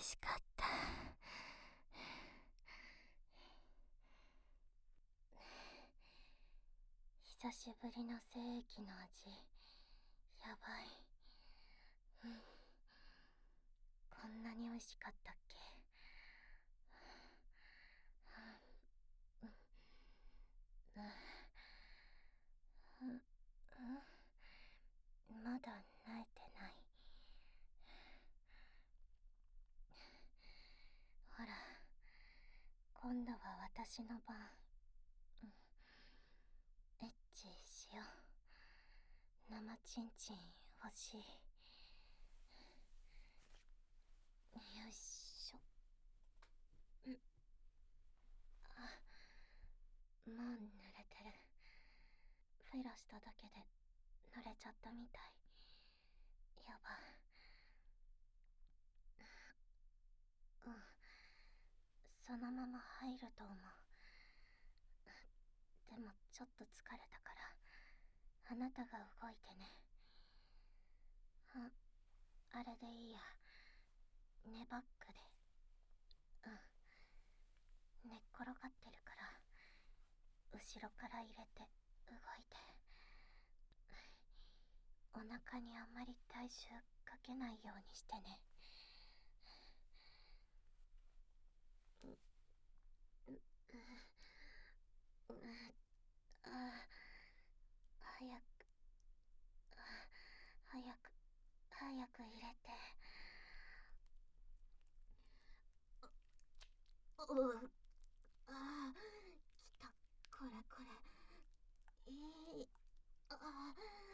しかった。久しぶりの精液の味、やばい。こんなに美味しかったっけ。まだ慣れてない。ほら、今度は私の番。エッチしよう。生チンチン欲しい。よいしょ。もう濡れてる。フェラしただけで濡れちゃったみたい。やば。そのまま入ると思う。でもちょっと疲れたからあなたが動いてね。あれでいいや。寝バックで。寝っ転がってるから後ろから入れて動いて。お腹にあんまり体重かけないようにしてね。早く早く入れて。来た。これいい。